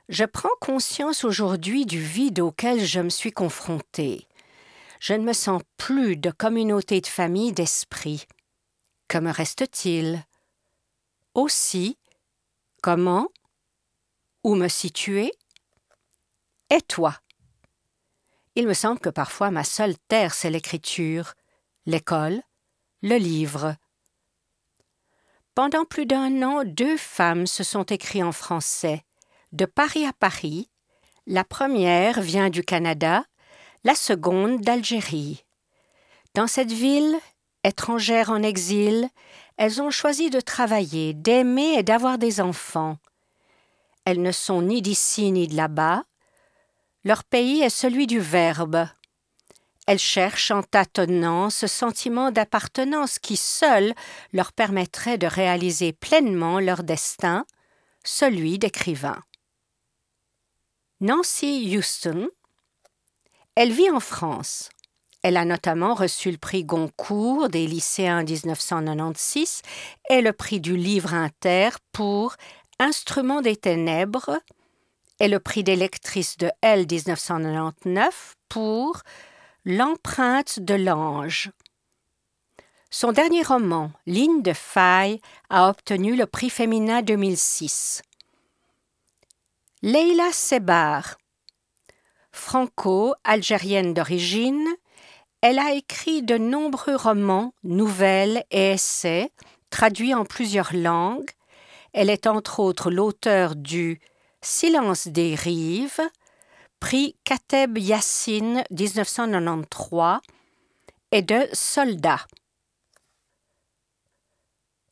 Je prends conscience aujourd'hui du vide auquel je me suis confrontée. Je ne me sens plus de communauté de famille d'esprit. Que me reste-t-il? Aussi, comment? Où me situer? Et toi? Il me semble que parfois ma seule terre, c'est l'écriture, l'école, le livre. Pendant plus d'1 an, 2 femmes se sont écrites en français. De Paris à Paris, la première vient du Canada, la seconde d'Algérie. Dans cette ville, étrangères en exil, elles ont choisi de travailler, d'aimer et d'avoir des enfants. Elles ne sont ni d'ici ni de là-bas. Leur pays est celui du verbe. Elles cherchent en tâtonnant ce sentiment d'appartenance qui seul leur permettrait de réaliser pleinement leur destin, celui d'écrivain. Nancy Houston, elle vit en France. Elle a notamment reçu le prix Goncourt des lycéens en 1996 et le prix du livre inter pour Instruments des ténèbres et le prix des lectrices de L 1999 pour L'empreinte de l'ange. Son dernier roman, Ligne de faille, a obtenu le prix féminin 2006. Leila Sebar, franco-algérienne d'origine, elle a écrit de nombreux romans, nouvelles et essais, traduits en plusieurs langues. Elle est entre autres l'auteure du Silence des rives, prix Kateb Yassine 1993, et de Soldats.